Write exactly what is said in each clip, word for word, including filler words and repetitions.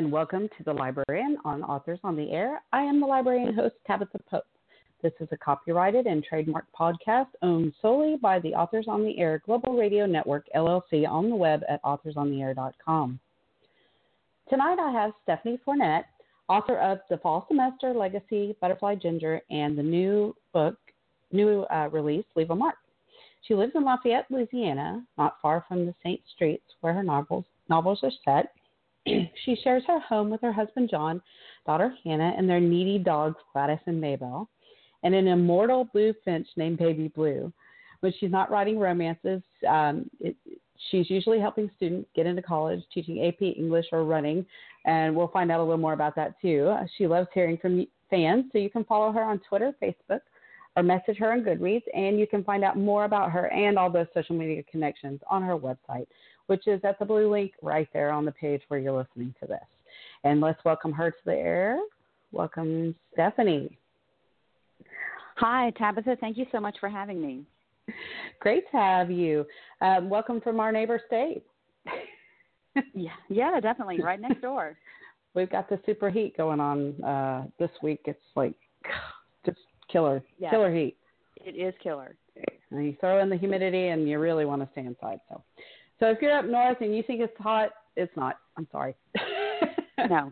and welcome to The Librarian on Authors on the Air. I am the librarian host, Tabitha Pope. This is a copyrighted and trademarked podcast owned solely by the Authors on the Air Global Radio Network, L L C, on the web at authors on the air dot com. Tonight I have Stephanie Fournette, author of The Fall Semester, Legacy, Butterfly Ginger, and the new book, new uh, release, Leave a Mark. She lives in Lafayette, Louisiana, not far from the Saint Streets where her novels, novels are set. She shares her home with her husband, John, daughter, Hannah, and their needy dogs, Gladys and Maybelle, and an immortal blue finch named Baby Blue. When she's not writing romances, um, it, she's usually helping students get into college, teaching A P English or running, and we'll find out a little more about that too. She loves hearing from fans, so you can follow her on Twitter, Facebook, or message her on Goodreads, and you can find out more about her and all those social media connections on her website, which is at the blue link right there on the page where you're listening to this. And let's welcome her to the air. Welcome, Stephanie. Hi, Tabitha. Thank you so much for having me. Great to have you. Um, welcome from our neighbor state. yeah, yeah, definitely. Right next door. We've got the super heat going on uh, this week. It's like just killer, yes. killer heat. It is killer. And you throw in the humidity and you really want to stay inside. So. So if you're up north and you think it's hot, it's not. I'm sorry. No.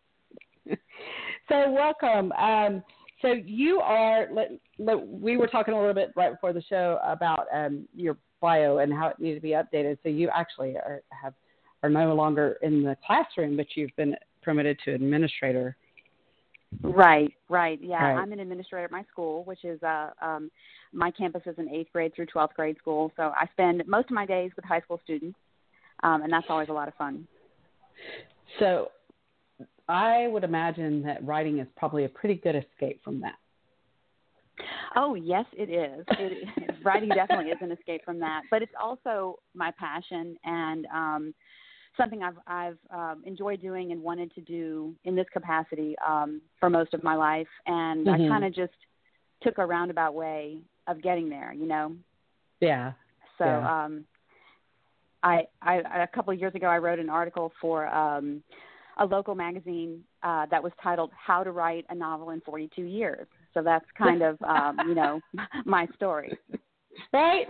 So welcome. Um, so you are, let, let, we were talking a little bit right before the show about um, your bio and how it needed to be updated. So you actually are, have, are no longer in the classroom, but you've been promoted to administrator. Right, right. Yeah, right. I'm an administrator at my school, which is uh, um, my campus is an eighth grade through twelfth grade school. So I spend most of my days with high school students, um, and that's always a lot of fun. So I would imagine that writing is probably a pretty good escape from that. Oh, yes, it is. It, writing definitely is an escape from that, but it's also my passion and um, something I've, I've um, enjoyed doing and wanted to do in this capacity um, for most of my life. And mm-hmm. I kind of just took a roundabout way of getting there, you know? Yeah. So yeah. Um, I, I, a couple of years ago, I wrote an article for um, a local magazine uh, that was titled How to Write a Novel in forty-two years. So that's kind of, um, you know, my story. Right?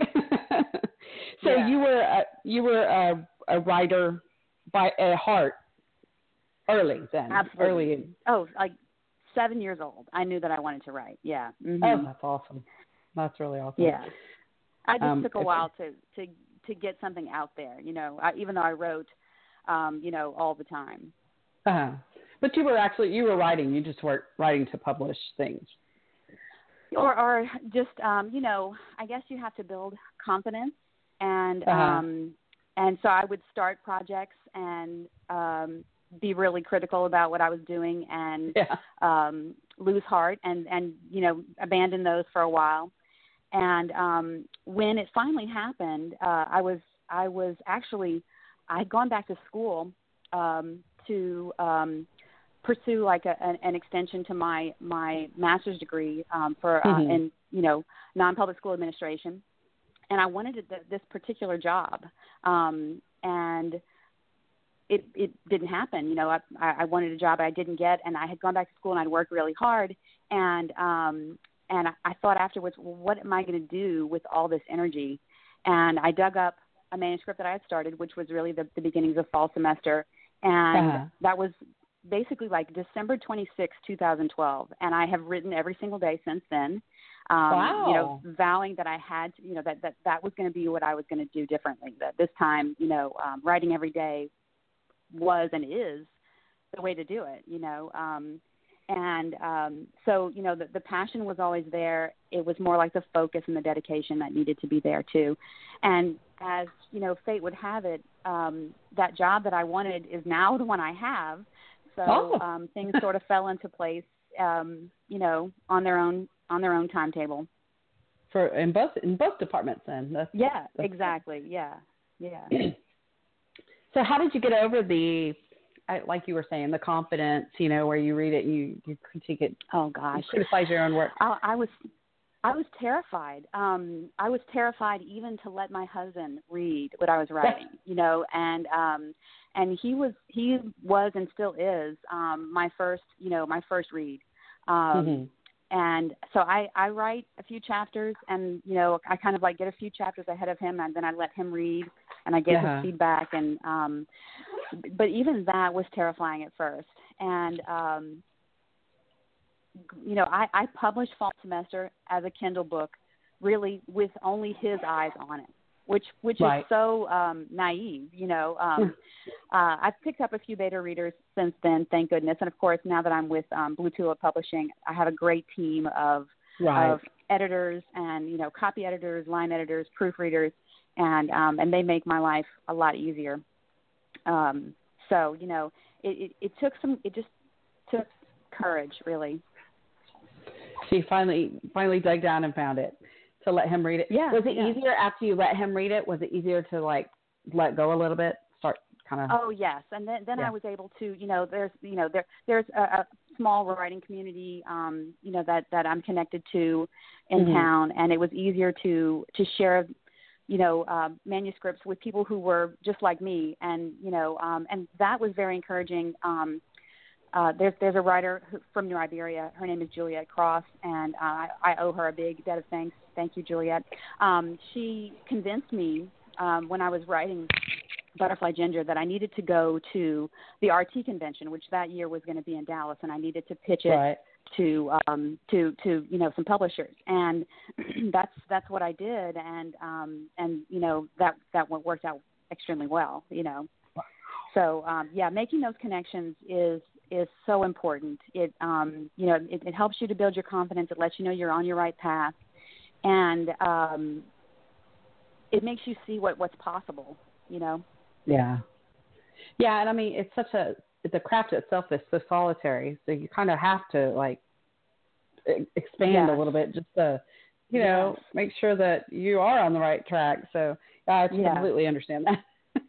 So yeah. you were, a, you were a, a writer by at heart early then. Absolutely. Early. Oh, like seven years old. I knew that I wanted to write. Yeah. Mm-hmm. Oh, that's awesome. That's really awesome. Yeah. I just um, took a while to, to, to get something out there, you know, I, even though I wrote, um, you know, all the time. Uh-huh. But you were actually, you were writing, you just weren't writing to publish things. Or, or just, um, you know, I guess you have to build confidence and, uh-huh. um, and so I would start projects and um, be really critical about what I was doing and yeah. um, lose heart and, and, you know, abandon those for a while. And um, when it finally happened, uh, I was I was actually, I had gone back to school um, to um, pursue like a, an, an extension to my, my master's degree um, for mm-hmm. uh, in, you know, non-public school administration. And I wanted th- this particular job, um, and it it didn't happen. You know, I, I wanted a job I didn't get, and I had gone back to school and I'd worked really hard, and um, and I thought afterwards, well, what am I going to do with all this energy? And I dug up a manuscript that I had started, which was really the, the beginnings of Fall Semester, and uh-huh. that was basically like December twenty-sixth, twenty twelve, and I have written every single day since then. Um, wow. You know, vowing that I had, to, you know, that, that, that was going to be what I was going to do differently. That this time, you know, um, writing every day was and is the way to do it, you know. Um, and um, so, you know, the, the passion was always there. It was more like the focus and the dedication that needed to be there too. And as, you know, fate would have it, um, that job that I wanted is now the one I have. So oh. um, things sort of fell into place, um, you know, on their own on their own timetable. For in both in both departments, then. That's, yeah, that's exactly. Yeah, yeah. So how did you get over the, like you were saying, the confidence? You know, where you read it, and you you critique it. Oh gosh, you criticize your own work. I, I was I was terrified. Um, I was terrified even to let my husband read what I was writing, you know, and um, and he was he was and still is um, my first, you know, my first read. Um, mm-hmm. And so I, I write a few chapters, and you know, I kind of like get a few chapters ahead of him, and then I let him read, and I get uh-huh. his feedback. And um, but even that was terrifying at first. And um, you know, I, I published Fall Semester as a Kindle book, really with only his eyes on it, which which right. is so um, naive. You know, um, uh, I've picked up a few beta readers since then, thank goodness. And of course, now that I'm with um, Blue Tulip Publishing, I have a great team of right. of editors and you know, copy editors, line editors, proofreaders, and um, and they make my life a lot easier. Um, so you know, it, it, it took some, it just took courage, really. She finally finally dug down and found it to let him read it. Yeah. Was it yeah. easier after you let him read it? Was it easier to like let go a little bit, start kind of? Oh yes, and then then yeah. I was able to, you know, there's you know there there's a, a small writing community, um, you know that that I'm connected to in mm-hmm. town, and it was easier to to share, you know, uh, manuscripts with people who were just like me, and you know, um, and that was very encouraging. Um, Uh, there's there's a writer who, from New Iberia. Her name is Juliet Cross, and uh, I, I owe her a big debt of thanks. Thank you, Juliet. Um, she convinced me um, when I was writing Butterfly Ginger that I needed to go to the R T convention, which that year was going to be in Dallas, and I needed to pitch it right. to um, to to you know some publishers, and that's that's what I did, and um, and you know that that worked out extremely well, you know. So um, yeah, making those connections is is so important. It um, you know it, it helps you to build your confidence. It lets you know you're on your right path, and um, it makes you see what, what's possible. You know. Yeah. Yeah, and I mean it's such a the craft itself is so solitary, so you kind of have to like expand yes. a little bit just to you yes. know make sure that you are on the right track. So I yeah. completely understand that.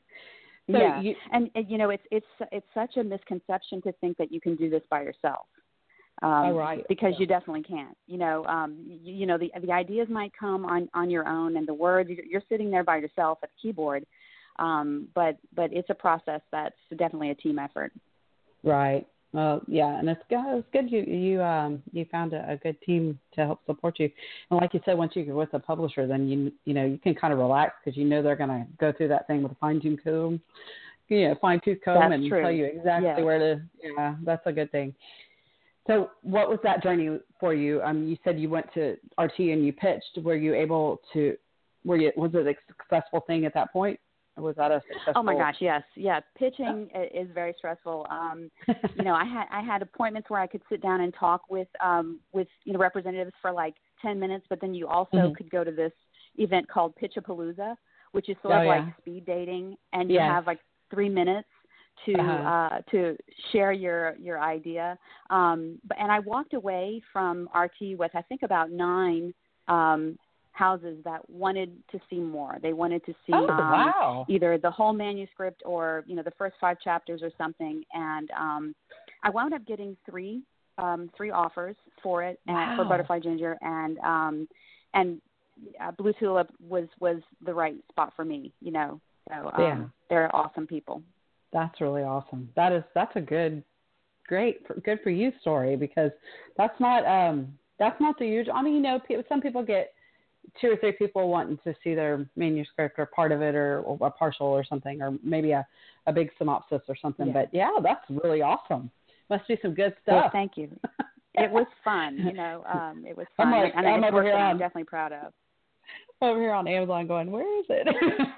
So yeah, you, and, and you know, it's it's it's such a misconception to think that you can do this by yourself. Um, oh, right. Because yeah. you definitely can't. You know, um, you, you know the the ideas might come on, on your own, and the words you're, you're sitting there by yourself at the keyboard. Um, but but it's a process that's definitely a team effort. Right. Well, yeah, and it's good. It's good you you um you found a, a good team to help support you. And like you said, once you're with a publisher, then you you know you can kind of relax because you know they're going to go through that thing with a fine tooth comb, you know, fine tooth comb, that's and true. tell you exactly yes. where to. Yeah, that's a good thing. So, what was that journey for you? Um, you said you went to R T and you pitched. Were you able to? Were you? Was it a successful thing at that point? Or was that a successful? Oh my gosh, yes, yeah. Pitching is very stressful. Um, you know, I had I had appointments where I could sit down and talk with um, with you know representatives for like ten minutes, but then you also mm-hmm. could go to this event called Pitchapalooza, which is sort oh, of yeah. like speed dating, and you yes. have like three minutes to uh-huh. uh, to share your your idea. Um, but and I walked away from R T with I think about nine. Um, houses that wanted to see more. They wanted to see oh, um, wow. either the whole manuscript or, you know, the first five chapters or something. And um, I wound up getting three um, three offers for it wow. and, for Butterfly Ginger. And um, and uh, Blue Tulip was, was the right spot for me, you know. So um, yeah. they're awesome people. That's really awesome. That is, that's a good, great, good for you story because that's not, um, that's not the usual. I mean, you know, some people get two or three people wanting to see their manuscript or part of it or, or a partial or something, or maybe a, a big synopsis or something. Yeah. But yeah, that's really awesome. Must be some good stuff. Well, thank you. It was fun, you know, um, it was fun. I'm like, and I'm it's over work here that on, I'm definitely proud of. Over here on Amazon going, where is it?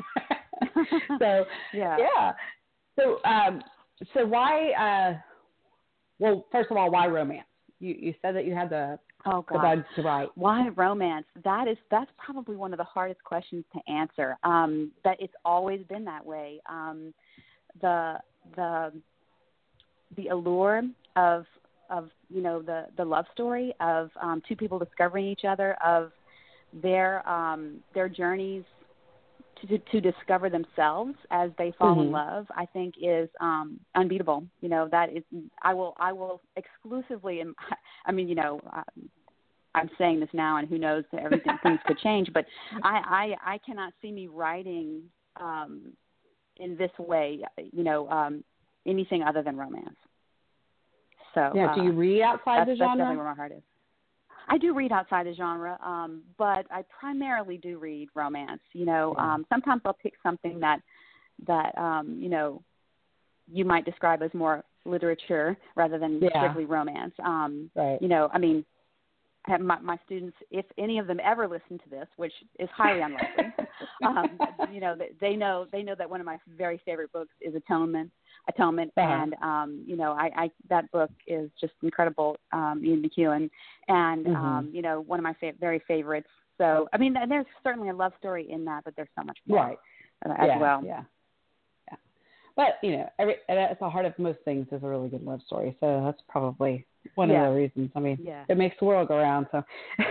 so, yeah. Yeah. So, um, so why, uh, well, first of all, why romance? You, you said that you had the, Oh God! The bugs to write. Why romance? That is that's probably one of the hardest questions to answer. Um, but it's always been that way. Um, the the the allure of of you know the, the love story of um, two people discovering each other, of their um, their journeys to, to to discover themselves as they fall mm-hmm. in love, I think is um, unbeatable. You know, that is I will I will exclusively. I mean, you know. Um, I'm saying this now, and who knows, everything things could change. But I, I, I cannot see me writing um, in this way, you know, um, anything other than romance. So yeah, do you read outside uh, the that's, genre? That's definitely where my heart is. I do read outside the genre, um, but I primarily do read romance. You know, Yeah. um, sometimes I'll pick something that that um, you know you might describe as more literature rather than yeah. strictly romance. Um, right. You know, I mean, have my, my students, if any of them ever listen to this, which is highly unlikely, um, you know, they, they know they know that one of my very favorite books is Atonement. Atonement, uh-huh. and um, you know, I, I that book is just incredible, um, Ian McEwan, and mm-hmm. um, you know, one of my fa- very favorites. So, I mean, there's certainly a love story in that, but there's so much more right. uh, as yeah, well. Yeah, yeah. But you know, every, at the heart of most things is a really good love story. So that's probably one yeah. of the reasons. I mean, yeah. it makes the world go round. So,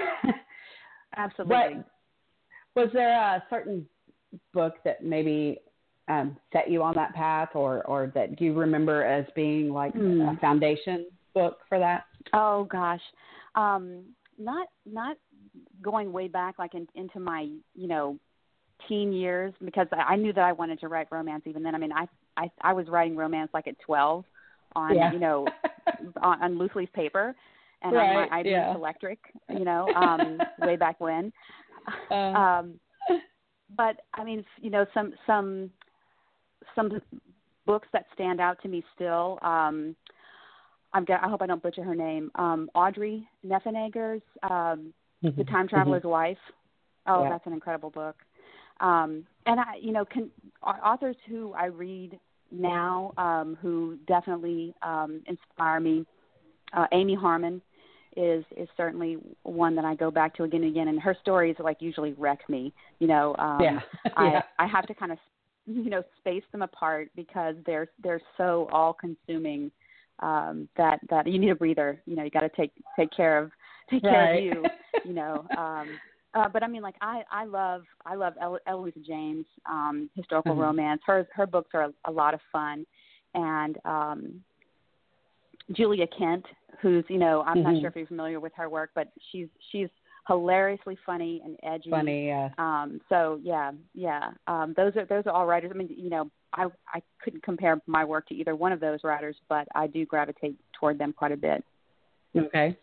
absolutely. But was there a certain book that maybe Um, set you on that path, or, or that do you remember as being like mm. a foundation book for that? Oh gosh, um, not not going way back like in, into my you know teen years, because I, I knew that I wanted to write romance even then. I mean, I I, I was writing romance like at twelve on yeah. you know on, on loose leaf paper and right. on my I B M yeah. Selectric, you know, um, way back when. Uh, um, but I mean, you know, some some. some books that stand out to me still. Um, I'm, I hope I don't butcher her name. Um, Audrey Neffenegger's um, mm-hmm. The Time Traveler's mm-hmm. Wife. Oh, yeah. that's an incredible book. Um, and I, you know, can, authors who I read now um, who definitely um, inspire me. Uh, Amy Harmon is is certainly one that I go back to again and again, and her stories like usually wreck me. You know, um, yeah. yeah. I I have to kind of you know, space them apart because they're they're so all consuming um, that that you need a breather. You know, you got to take take care of take right. care of you. You know, um, uh, but I mean, like I I love I love El- Eloisa James, um, historical mm-hmm. romance. Her her books are a, a lot of fun, and um, Julia Kent, who's you know I'm mm-hmm. not sure if you're familiar with her work, but she's she's hilariously funny and edgy. Funny, yeah. Um, so yeah, yeah. Um, those are those are all writers. I mean, you know, I I couldn't compare my work to either one of those writers, but I do gravitate toward them quite a bit. Okay.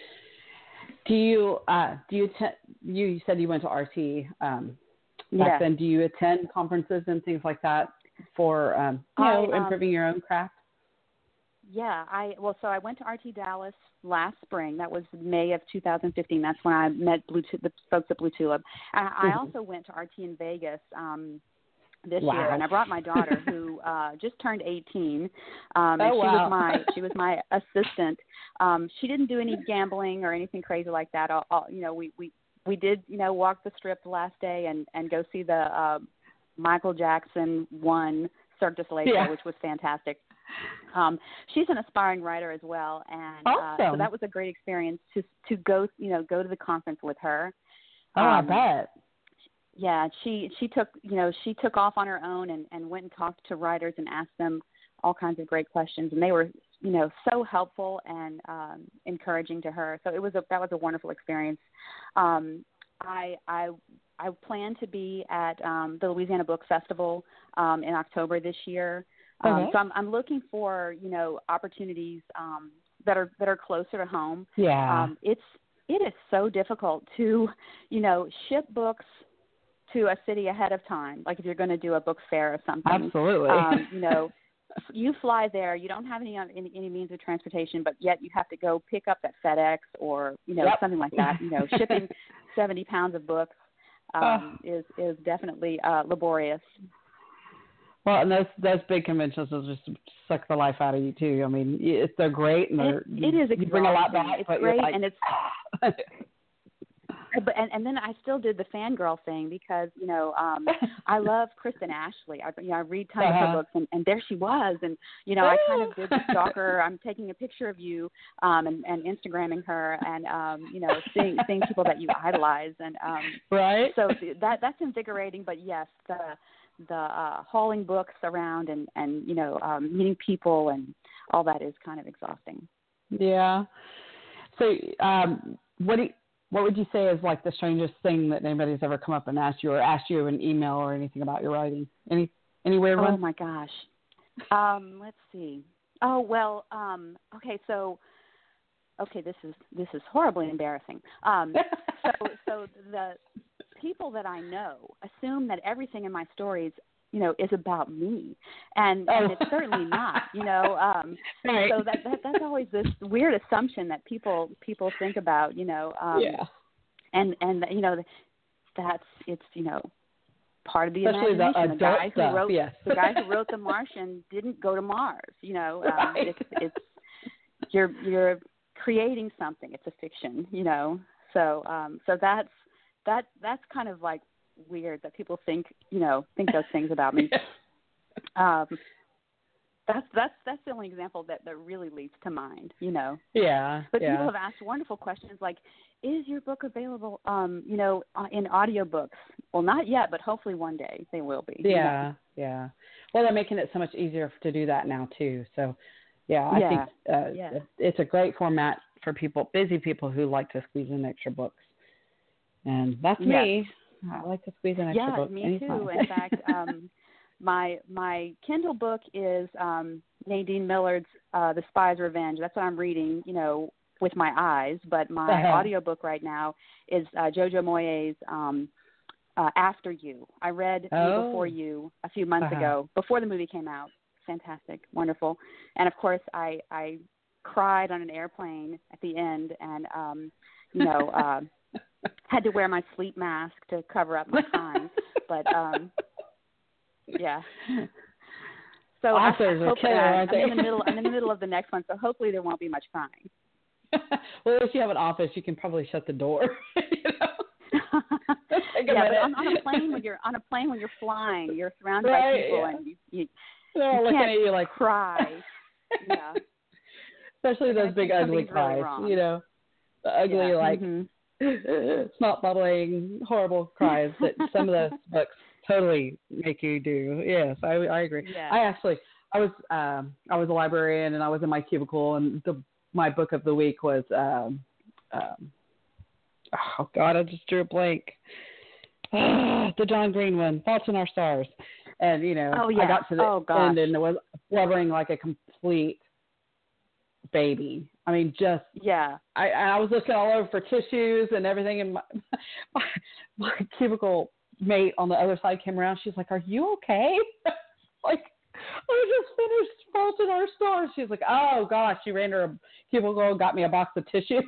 Do you uh, do you te- you said you went to R T um, back yeah. then? Do you attend conferences and things like that for um, you know I, um, improving your own craft? Yeah, I well, so I went to R T Dallas last spring. That was May of two thousand fifteen. That's when I met Blue Tu- the folks at Blue Tulip. I, mm-hmm. I also went to R T in Vegas um, this wow. year, and I brought my daughter, who uh, just turned eighteen. Um, oh and she wow! was my she was my assistant. Um, she didn't do any gambling or anything crazy like that. All, all, you know, we, we we did you know walk the strip the last day and and go see the uh, Michael Jackson one Cirque du Soleil yeah. show, which was fantastic. Um, she's an aspiring writer as well, and awesome. uh, so that was a great experience to to go you know go to the conference with her. Oh, um, I bet. Yeah, she she took you know she took off on her own and, and went and talked to writers and asked them all kinds of great questions, and they were you know so helpful and um, encouraging to her. So it was a that was a wonderful experience. Um, I I I plan to be at um, the Louisiana Book Festival um, in October this year. Um, okay. So I'm, I'm looking for, you know, opportunities um, that are that are closer to home. Yeah. Um, it's it is so difficult to, you know, ship books to a city ahead of time. Like if you're going to do a book fair or something. Absolutely. Um, you know, you fly there. You don't have any, any any means of transportation, but yet you have to go pick up at FedEx or you know yep. something like that. You know, shipping seventy pounds of books um, oh. is is definitely uh, laborious. Well, and those those big conventions will just suck the life out of you too. I mean, it's they're great and they're, it, it is you bring a lot back. It's but great you're like, and it's. But and, and then I still did the fangirl thing because you know um, I love Kristen Ashley. I you know I read tons uh-huh. of her books and, and there she was and you know I kind of did the stalker. I'm taking a picture of you um, and, and Instagramming her and um, you know seeing seeing people that you idolize and um, right. So that that's invigorating. But yes, the the uh, hauling books around and and you know um, meeting people and all that is kind of exhausting. Yeah. So um, what do you, what would you say is like the strangest thing that anybody's ever come up and asked you, or asked you in email or anything about your writing? Any any weird ones? Oh my gosh. Um, let's see. Oh well. Um, okay, so okay, this is this is horribly embarrassing. Um, so so the people that I know assume that everything in my stories, you know, is about me, and, oh. and it's certainly not. You know, um, right. so that, that that's always this weird assumption that people people think about. You know, um, yeah, and and you know, that's it's you know. part of the Especially imagination. The, the guy who stuff, wrote yes. the guy who wrote The Martian didn't go to Mars. You know, um, right. it's it's you're you're creating something. It's a fiction. You know, so um, so that's that that's kind of like weird that people think you know think those things about me. um, that's that's that's the only example that, that really leaps to mind. You know. Yeah. But yeah. people have asked wonderful questions like, is your book available, um, you know, uh, in audiobooks? Well, not yet, but hopefully one day they will be. Yeah, you know? yeah. Well, they're making it so much easier to do that now, too. So, yeah, I yeah. think uh, yeah. it's a great format for people, busy people who like to squeeze in extra books. And that's yes. me. I like to squeeze in extra yeah, books. me anytime. too. In fact, um, my my Kindle book is um, Nadine Millard's uh, The Spy's Revenge. That's what I'm reading, you know, with my eyes. But my uh-huh. audiobook right now is uh, Jojo Moyes' um, uh, After You. I read oh. You Before You a few months uh-huh. ago, before the movie came out. Fantastic, wonderful. And, of course, I, I cried on an airplane at the end and, um, you know, uh, had to wear my sleep mask to cover up my crying. But, um, yeah. So Authors I, I are hope killer, that aren't I'm they? in the middle. I'm in the middle of the next one, so hopefully there won't be much crying. Well, if you have an office, you can probably shut the door. you know? yeah, but on, on a plane when you're on a plane when you're flying, you're surrounded right, by people, yeah. and you you, They're all you looking can't at you like cry. yeah, especially They're those big think ugly something's cries. really wrong. You know, the ugly yeah. like mm-hmm. snot bubbling, horrible cries that some of those books totally make you do. Yes, I I agree. Yeah. I actually I was um I was a librarian and I was in my cubicle and the my book of the week was um um oh God, I just drew a blank. Ah, the John Green one, Faults in Our Stars. And you know, oh, yeah. I got to the oh, end and it was blubbering like a complete baby. I mean, just yeah. I I was looking all over for tissues and everything, and my my, my cubicle mate on the other side came around. She's like, "Are you okay?" Like, I just finished Fault in Our Stars. She's like, "Oh gosh," she ran to her cubicle and got me a box of tissues.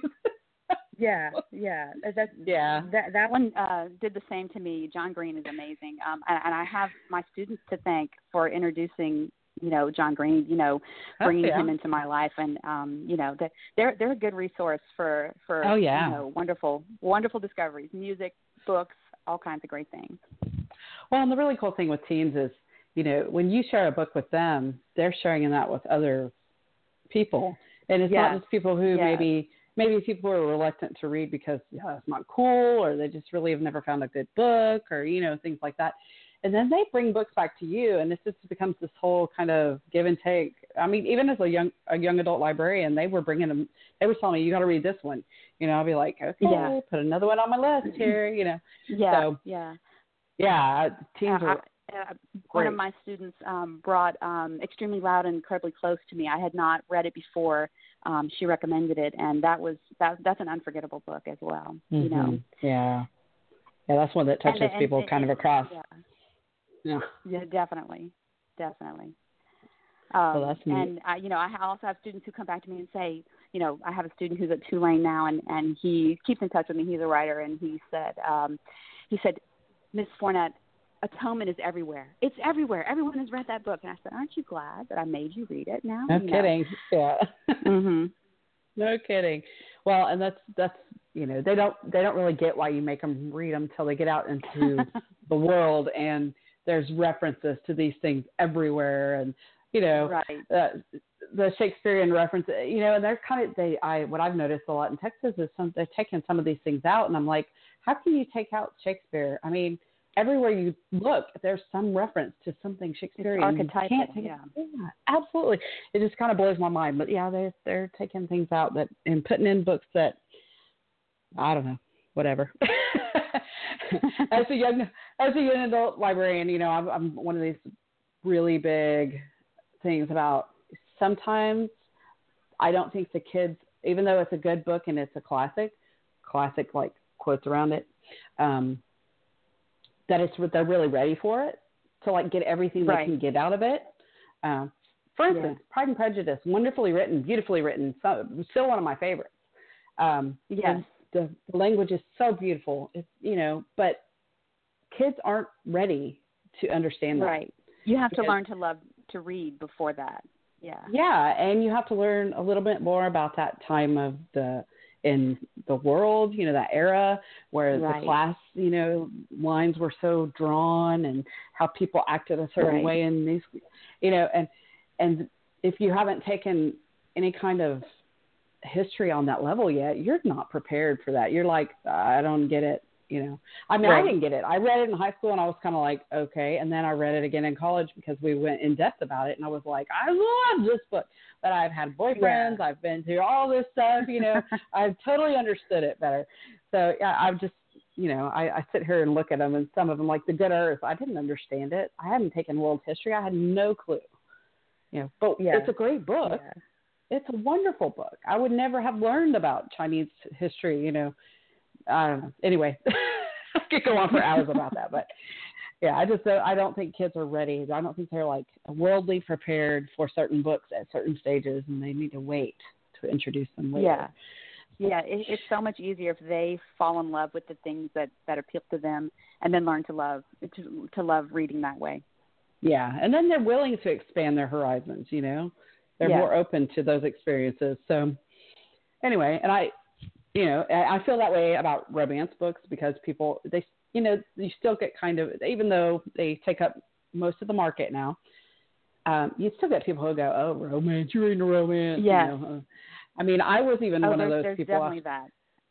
Yeah, yeah, that yeah. That that one uh, did the same to me. John Green is amazing, um, and, and I have my students to thank for introducing, you know, John Green, you know, bringing oh, yeah. him into my life, and um, you know, that they're they're a good resource for for oh, yeah. you know, wonderful wonderful discoveries, music, books, all kinds of great things. Well, and the really cool thing with teens is, you know, when you share a book with them, they're sharing that with other people, and it's yes. not just people who yes. maybe. Maybe people are reluctant to read because yeah, it's not cool, or they just really have never found a good book, or, you know, things like that. And then they bring books back to you, and this just becomes this whole kind of give and take. I mean, even as a young a young adult librarian, they were bringing them. They were telling me, "You got to read this one." You know, I'll be like, "Okay, yeah. put another one on my list here." You know. Yeah. So, yeah. Yeah. Teens uh, are. Uh, one of my students um, brought um, Extremely Loud and Incredibly Close to me. I had not read it before. Um, she recommended it, and that was that. That's an unforgettable book as well. Mm-hmm. You know. Yeah. Yeah, that's one that touches and, and, people and, kind and, of across. Yeah. Yeah. Yeah, definitely, definitely. Um, well, that's neat. And I, you know, I also have students who come back to me and say, you know, I have a student who's at Tulane now, and and he keeps in touch with me. He's a writer, and he said, um, he said, Miss Fornett, Atonement is everywhere. It's everywhere. Everyone has read that book. And I said, aren't you glad that I made you read it now? No you kidding. Know? Yeah. mm-hmm. No kidding. Well, and that's, that's, you know, they don't, they don't really get why you make them read them until they get out into the world, and there's references to these things everywhere. And, you know, right. uh, the Shakespearean reference, you know, and they're kind of, they, I, what I've noticed a lot in Texas is some, they're taking some of these things out, and I'm like, how can you take out Shakespeare? I mean, everywhere you look, there's some reference to something Shakespearean. It's archetypal, yeah. yeah. yeah. Absolutely. It just kind of blows my mind. But, yeah, they're, they're taking things out that and putting in books that, I don't know. whatever. as a young as a young adult librarian, you know, I'm, I'm one of these really big things about sometimes I don't think the kids, even though it's a good book and it's a classic, classic like quotes around it, um, that it's they're really ready for it to like get everything right. they can get out of it. Um, for instance, yeah. Pride and Prejudice, wonderfully written, beautifully written, so, still one of my favorites. Um, yes. The, the language is so beautiful, it's, you know, but kids aren't ready to understand that. Right. You have because, to learn to love to read before that. Yeah. Yeah, and you have to learn a little bit more about that time of the in the world, you know, that era where right. the class, you know, lines were so drawn and how people acted a certain right. way in these, you know, and and if you haven't taken any kind of history on that level yet, you're not prepared for that. You're like, I don't get it, you know. I mean, right. I didn't get it. I read it in high school and I was kind of like, okay. And then I read it again in college because we went in depth about it. And I was like, I love this book. But I've had boyfriends. Yeah. I've been through all this stuff, you know. I've totally understood it better. So, yeah, I've just, you know, I, I sit here and look at them, and some of them, like The Good Earth, I didn't understand it. I hadn't taken world history. I had no clue. You know, but yeah. it's a great book. Yeah. It's a wonderful book. I would never have learned about Chinese history, you know. I don't know. Anyway, I could go on for hours about that, but yeah, I just I don't think kids are ready. I don't think they're like worldly prepared for certain books at certain stages, and they need to wait to introduce them later. Yeah, yeah. It, it's so much easier if they fall in love with the things that, that appeal to them, and then learn to love to to love reading that way. Yeah, and then they're willing to expand their horizons. You know, they're yeah. more open to those experiences. So anyway, and I. You know, I feel that way about romance books because people, they, you know, you still get kind of, even though they take up most of the market now, um, you still get people who go, oh, romance, you're reading a romance. Yeah. You know? I mean, I was even oh, one of those there's people. Definitely that.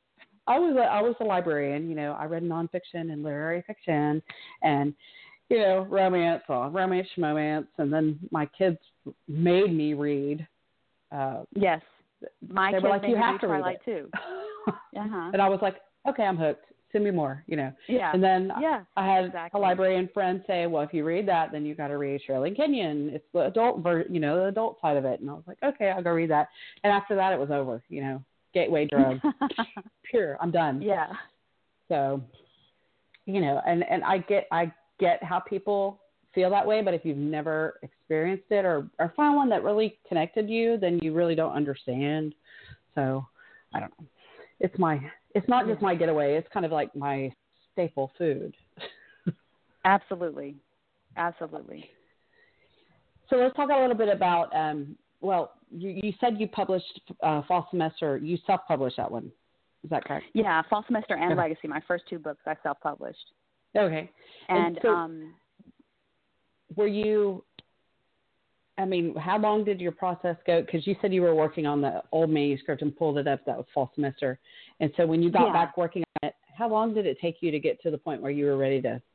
I was, a, I was a librarian, you know, I read nonfiction and literary fiction and, you know, romance, or romance, schmomance. And then my kids made me read. Uh, yes. My they kids were like, made you me have read to read Twilight it. too. Uh-huh. And I was like, okay, I'm hooked. Send me more, you know. Yeah. And then yeah, I had exactly. a librarian friend say, well, if you read that, then you got to read Shirley Kenyon. It's the adult ver- you know, the adult side of it. And I was like, okay, I'll go read that. And after that, it was over, you know, gateway drug. Pure, I'm done. Yeah. So, you know, and, and I get I get how people feel that way, but if you've never experienced it or, or found one that really connected you, then you really don't understand. So, I don't know. It's my, it's not just my getaway. It's kind of like my staple food. Absolutely. Absolutely. So let's talk a little bit about, um, well, you, you said you published uh, Fall Semester. You self-published that one. Is that correct? Yeah, Fall Semester and okay. Legacy. My first two books I self-published. Okay. And, and so um, were you, I mean, how long did your process go? Because you said you were working on the old manuscript and pulled it up. That was Fall Semester. And so when you got yeah. back working on it, how long did it take you to get to the point where you were ready to?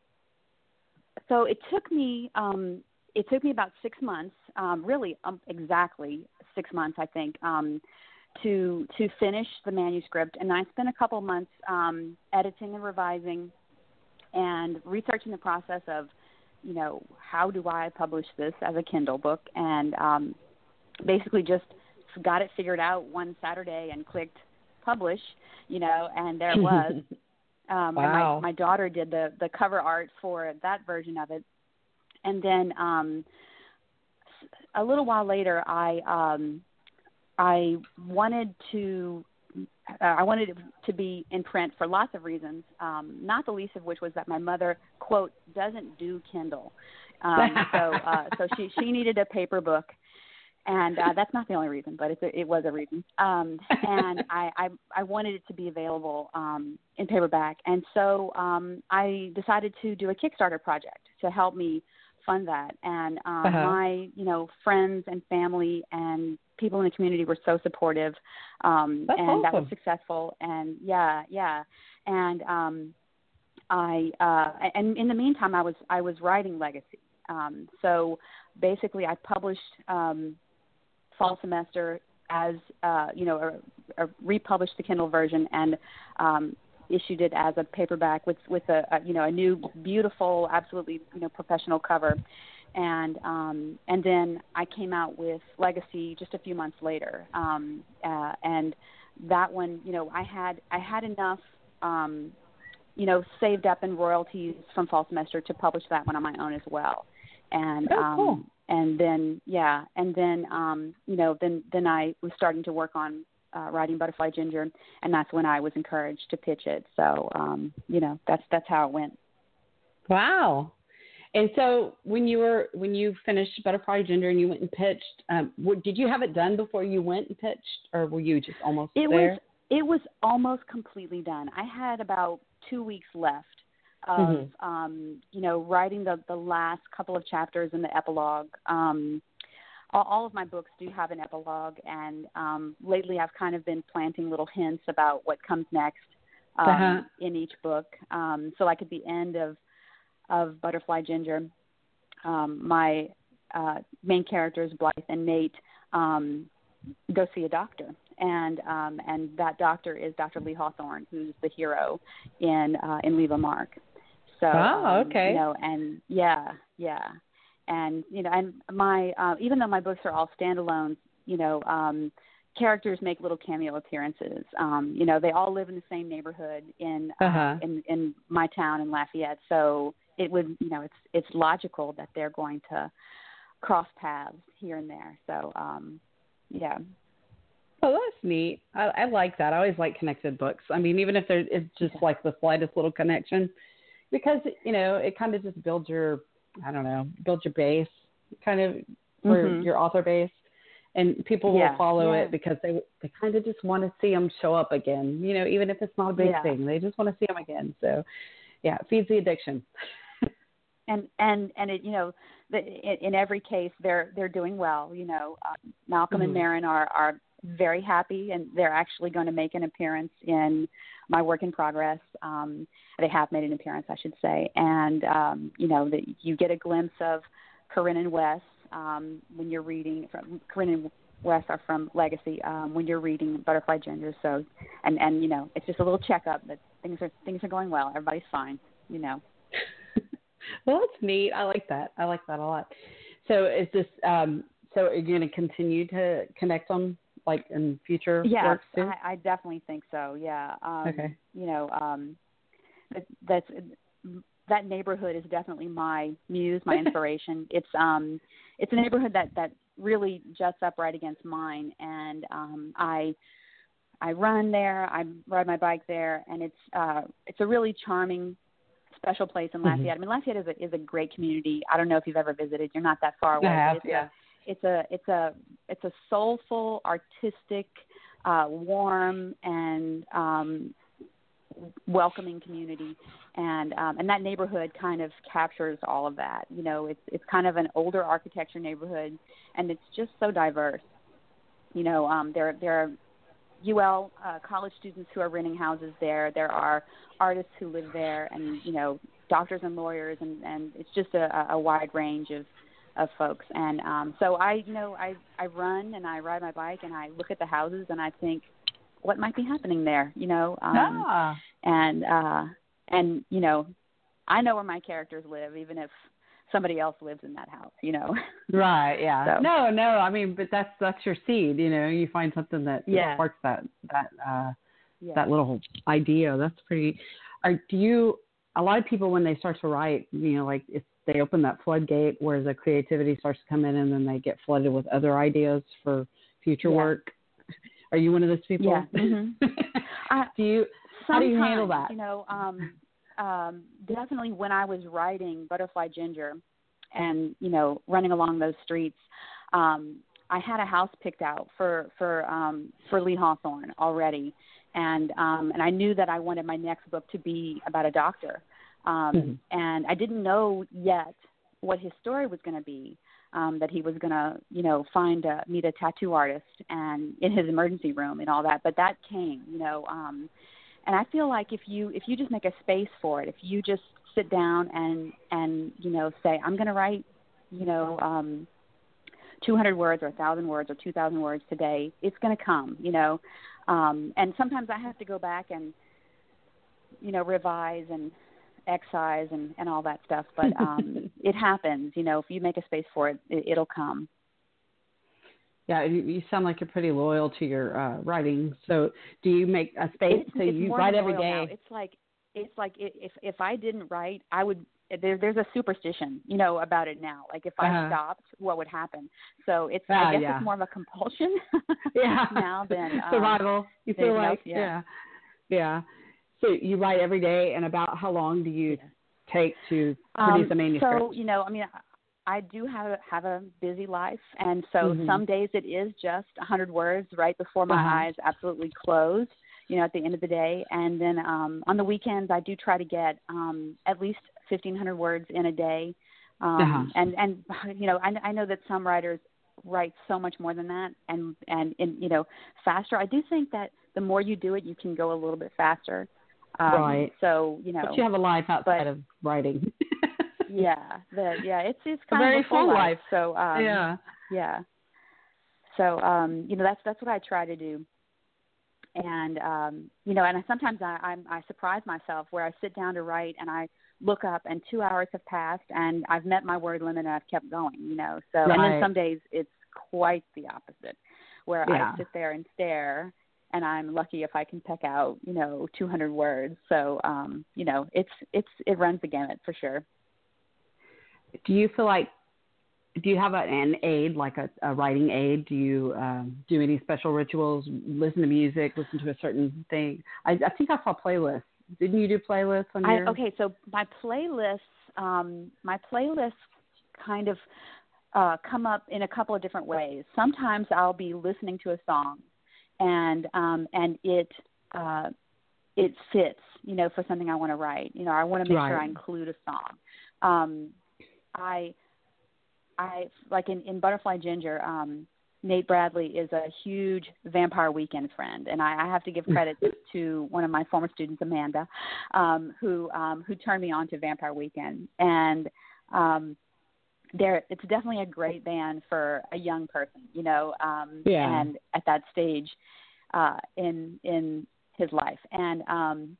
So it took me, um, it took me about six months, um, really um, exactly six months, I think, um, to to finish the manuscript. And I spent a couple months um, editing and revising and researching the process of, you know, how do I publish this as a Kindle book? And um, basically just got it figured out one Saturday and clicked publish, you know, and there it was. um, wow. And my, my daughter did the, the cover art for that version of it. And then um, a little while later, I um, I wanted to Uh, I wanted it to be in print for lots of reasons, um, not the least of which was that my mother, quote, doesn't do Kindle. Um, so uh, so she, she needed a paper book, and uh, that's not the only reason, but it's a, it was a reason. Um, and I, I, I wanted it to be available um, in paperback. And so um, I decided to do a Kickstarter project to help me fund that. And um, uh-huh. my, you know, friends and family and people in the community were so supportive, um, That's and awesome. that was successful. And yeah, yeah. And um, I, uh, and in the meantime, I was, I was writing Legacy. Um, so basically I published um, Fall Semester as, uh, you know, or, or republished the Kindle version and um, issued it as a paperback with with a, a you know a new beautiful, absolutely you know professional cover, and um, and then I came out with Legacy just a few months later, um, uh, and that one you know I had I had enough um, you know saved up in royalties from Fall Semester to publish that one on my own as well, and oh, um, cool. and then yeah, and then um, you know then then I was starting to work on Uh, writing Butterfly Ginger, and that's when I was encouraged to pitch it. So, um, you know, that's that's how it went. Wow. And so, when you were when you finished Butterfly Ginger and you went and pitched, um, what, did you have it done before you went and pitched, or were you just almost it there? was it was almost completely done. I had about two weeks left of Mm-hmm. um, you know writing the the last couple of chapters in the epilogue. Um, all, all of my books do have an epilogue, and um, lately I've kind of been planting little hints about what comes next um, Uh-huh. in each book. Um, so, like at the end of of Butterfly Ginger, um, my uh, main characters Blythe and Nate um, go see a doctor, and um, and that doctor is Doctor Lee Hawthorne, who's the hero in uh, in Leave a Mark. So, Oh, um, okay. you know, and yeah, yeah. And, you know, and my, uh, even though my books are all standalones, you know, um, characters make little cameo appearances. Um, you know, they all live in the same neighborhood in, uh, Uh-huh. in, in my town in Lafayette. So it would, you know, it's, it's logical that they're going to cross paths here and there. So, um, yeah. Oh, that's neat. I, I like that. I always like connected books. I mean, even if there, it's just Yeah. like the slightest little connection, because, you know, it kind of just builds your, I don't know, builds your base kind of for Mm-hmm. your author base. And people Yeah. will follow Yeah. it because they they kind of just want to see them show up again, you know, even if it's not a big Yeah. thing. They just want to see them again. So, yeah, it feeds the addiction. and and and it you know the, in, in every case they're they're doing well. You know, uh, Malcolm Mm-hmm. and Marin are are very happy, and they're actually going to make an appearance in my work in progress. Um, they have made an appearance, I should say, and um, you know that you get a glimpse of Corinne and Wes um, when you're reading. From Corinne and Wes are from Legacy um, when you're reading Butterfly Ginger. So, and and you know it's just a little checkup that things are things are going well. Everybody's fine. You know. Well, that's neat. I like that. I like that a lot. So is this, um, so are you going to continue to connect them like in future Yes, works too? I, I definitely think so. Yeah. Um, Okay. You know, um, that, that's, that neighborhood is definitely my muse, my inspiration. It's, um, it's a neighborhood that, that really juts up right against mine. And, um, I, I run there, I ride my bike there, and it's, uh, it's a really charming, special place in Lafayette. Mm-hmm. I mean, Lafayette is a, is a great community. I don't know if you've ever visited. You're not that far away. I have, But it's yeah. a, it's a, it's a, it's a soulful, artistic, uh, warm, and um, welcoming community, and um, and that neighborhood kind of captures all of that. You know, it's it's kind of an older architecture neighborhood, and it's just so diverse. You know, um, there there are U L uh, college students who are renting houses there. There are artists who live there, and you know, doctors and lawyers, and, and it's just a, a wide range of, of folks. And um, so I, you know, I, I run and I ride my bike and I look at the houses and I think, what might be happening there? You know, um, Ah. and uh, and you know, I know where my characters live, even if somebody else lives in that house, you know. Right, yeah. So. No, no, I mean, but that's that's your seed, you know. You find something that, that Yeah. sparks that that uh, Yeah. that little idea. That's pretty. Are do you? A lot of people when they start to write, you know, like if they open that floodgate where the creativity starts to come in, and then they get flooded with other ideas for future Yeah. work. Are you one of those people? Yeah. Mm-hmm. I, do you? How do you handle Sometimes, that? You know, um, um, definitely when I was writing Butterfly Ginger and, you know, running along those streets, um, I had a house picked out for, for, um, for Lee Hawthorne already. And, um, and I knew that I wanted my next book to be about a doctor. Um, Mm-hmm. And I didn't know yet what his story was going to be. Um, that he was going to, you know, find a, meet a tattoo artist and in his emergency room and all that. But that came, you know, um, and I feel like if you if you just make a space for it, if you just sit down and and you know say I'm going to write, you know, um, two hundred words or one thousand words or two thousand words today, it's going to come, you know. Um, and sometimes I have to go back and you know, revise and excise and, and all that stuff. But um, it happens. You know, if you make a space for it, it it'll come. Yeah, you, you sound like you're pretty loyal to your uh, writing. So do you make a space? It's, so it's you more write than every loyal day? now. It's like it's like if if I didn't write, I would. There, there's a superstition, you know, about it now. Like if I uh-huh. stopped, what would happen? So it's, uh, I guess yeah. it's more of a compulsion yeah. now than um, survival. You feel like, else, yeah. yeah, yeah. So you write every day, and about how long do you yeah. take to produce um, a manuscript? So you know, I mean, I do have a, have a busy life, and so mm-hmm. some days it is just a hundred words right before my uh-huh. eyes absolutely close. You know, at the end of the day, and then um, on the weekends I do try to get um, at least fifteen hundred words in a day. Um, uh-huh. And and you know, I, I know that some writers write so much more than that, and and in, you know, faster. I do think that the more you do it, you can go a little bit faster. Um, right. So you know, but you have a life outside but, of writing. yeah. The yeah. It's it's a kind very of a full, full life. life. So um, yeah. Yeah. So um, you know, that's that's what I try to do. And, um, you know, and I, sometimes I, I'm, I surprise myself where I sit down to write and I look up and two hours have passed and I've met my word limit and I've kept going, you know. So, right. and then some days it's quite the opposite where yeah. I sit there and stare and I'm lucky if I can peck out, you know, two hundred words. So, um, you know, it's, it's, it runs the gamut for sure. Do you feel like, do you have an aid, like a, a writing aid? Do you um, do any special rituals, listen to music, listen to a certain thing? I, I think I saw playlists. Didn't you do playlists on I, your? okay, so my playlists, um, my playlists kind of uh, come up in a couple of different ways. Sometimes I'll be listening to a song, and um, and it uh, it fits, you know, for something I want to write. You know, I want to make right. sure I include a song. Um, I I like in, in Butterfly Ginger. Um, Nate Bradley is a huge Vampire Weekend friend, and I, I have to give credit to one of my former students, Amanda, um, who um, who turned me on to Vampire Weekend. And um, there, it's definitely a great band for a young person, you know, um, yeah. and at that stage uh, in in his life. And um,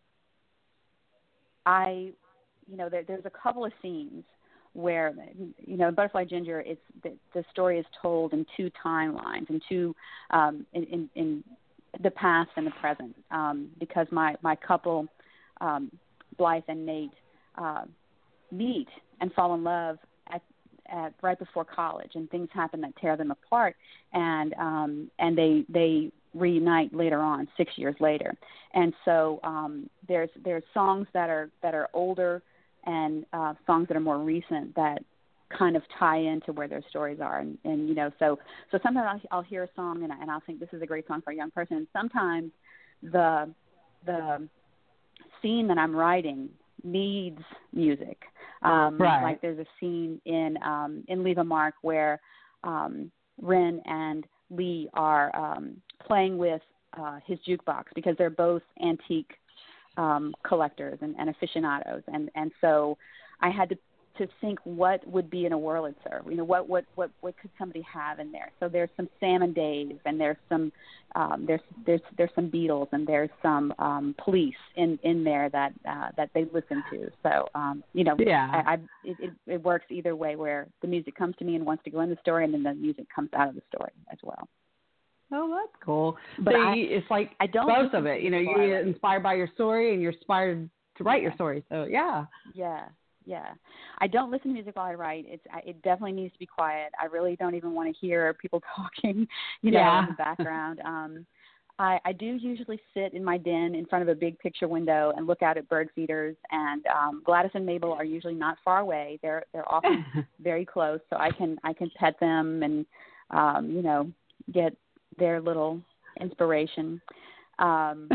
I, you know, there, there's a couple of scenes where, you know, in Butterfly Ginger, it's the, the story is told in two timelines, in two, um, in, in, in the past and the present, um, because my, my couple, um, Blythe and Nate, uh, meet and fall in love at, at right before college, and things happen that tear them apart, and um, and they they reunite later on, six years later, and so um, there's there's songs that are that are older, and uh, songs that are more recent that kind of tie into where their stories are. And, and you know, so so sometimes I'll, I'll hear a song and, I, and I'll think this is a great song for a young person. And sometimes the the scene that I'm writing needs music. Um, right. Like there's a scene in um, in Leave a Mark where um, Ren and Lee are um, playing with uh, his jukebox because they're both antique Um, collectors and, and aficionados, and, and so I had to, to think what would be in a Wurlitzer. You know, what, what what what could somebody have in there? So there's some Sam and Dave, and there's some um, there's there's there's some Beatles, and there's some um, Police in, in there that uh, that they listen to. So um, you know, yeah, I, I it, it, it works either way, where the music comes to me and wants to go in the story, and then the music comes out of the story as well. Oh, that's cool. But so I, you, it's like I don't both of it. You know, you're inspired by your story and you're inspired to write yeah. your story. So, yeah. Yeah, yeah. I don't listen to music while I write. It's it definitely needs to be quiet. I really don't even want to hear people talking, you know, yeah. in the background. Um, I, I do usually sit in my den in front of a big picture window and look out at bird feeders. And um, Gladys and Mabel are usually not far away. They're they're often very close, so I can I can pet them and um, you know, get their little inspiration. Um,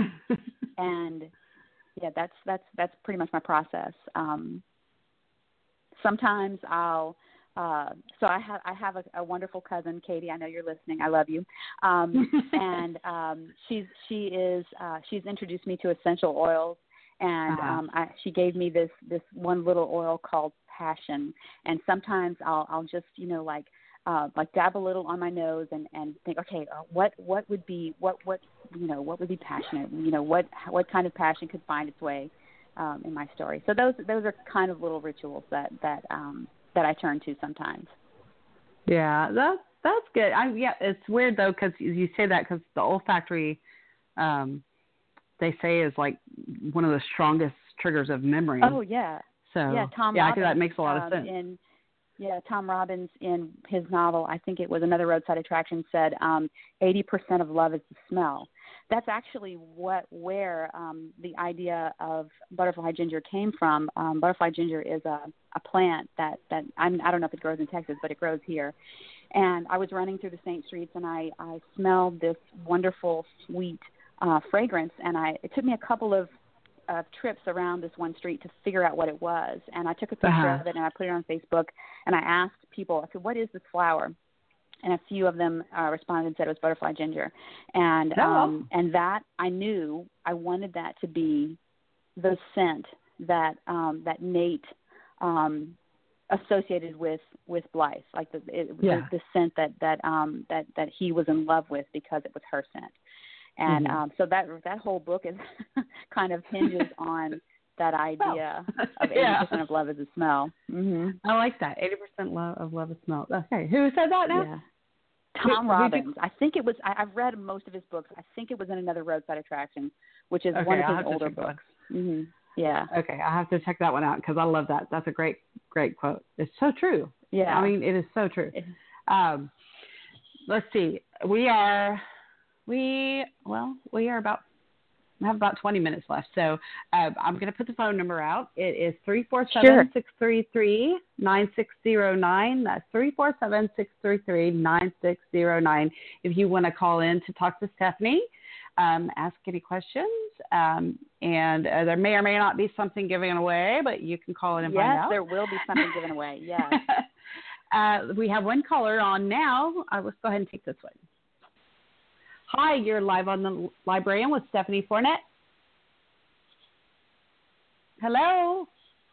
and yeah, that's that's that's pretty much my process. Um, sometimes I'll uh, so I have I have a, a wonderful cousin, Katie. I know you're listening. I love you. Um, and um, she's she is uh, she's introduced me to essential oils, and uh-huh. um, I, she gave me this this one little oil called Passion. And sometimes I'll I'll just you know like. Uh, like dab a little on my nose and, and think, okay, uh, what what would be what what you know what would be passionate? You know what what kind of passion could find its way um, in my story. So those those are kind of little rituals that that um, that I turn to sometimes. Yeah, that's that's good. I yeah, it's weird though because you say that because the olfactory, um, they say is like one of the strongest triggers of memory. Oh yeah. So yeah, Tom yeah, Robbins, I think that makes a lot of um, sense. In, yeah, Tom Robbins in his novel, I think it was Another Roadside Attraction, said um, eighty percent of love is the smell. That's actually what where um, the idea of butterfly ginger came from. Um, butterfly ginger is a, a plant that, that I'm, I don't know if it grows in Texas, but it grows here. And I was running through the Saint Streets, and I, I smelled this wonderful, sweet uh, fragrance, and I it took me a couple of of trips around this one street to figure out what it was. And I took a picture Uh-huh. of it and I put it on Facebook, and I asked people, I said, what is this flower? And a few of them uh, responded and said it was butterfly ginger. And, Oh. um, and that I knew I wanted that to be the scent that, um, that Nate, um, associated with, with Blythe, like the, it, Yeah. the, the scent that, that, um, that, that he was in love with because it was her scent. And mm-hmm. um, so that that whole book is kind of hinges on that idea well, of eighty yeah. percent of love is a smell. Mm-hmm. I like that. eighty percent love of love is smell. Okay, who said that now? Yeah. Tom who, Robbins. I think it was. I, I've read most of his books. I think it was in Another Roadside Attraction, which is okay, one of I'll his have older to check books. Mm-hmm. Yeah. Okay, I have to check that one out because I love that. That's a great, great quote. It's so true. Yeah. I mean, it is so true. Um, let's see. We are. We, well, we are about, we have about twenty minutes left. So uh, I'm going to put the phone number out. It is three four seven, six three three, nine six zero nine. That's three four seven, six three three, nine six zero nine. If you want to call in to talk to Stephanie, um, ask any questions. Um, and uh, there may or may not be something given away, but you can call in and yes, find out. Yes, there will be something given away. Yes. uh, we have one caller on now. Uh, let's go ahead and take this one. Hi, you're live on the Librarian with Stephanie Fournette. Hello?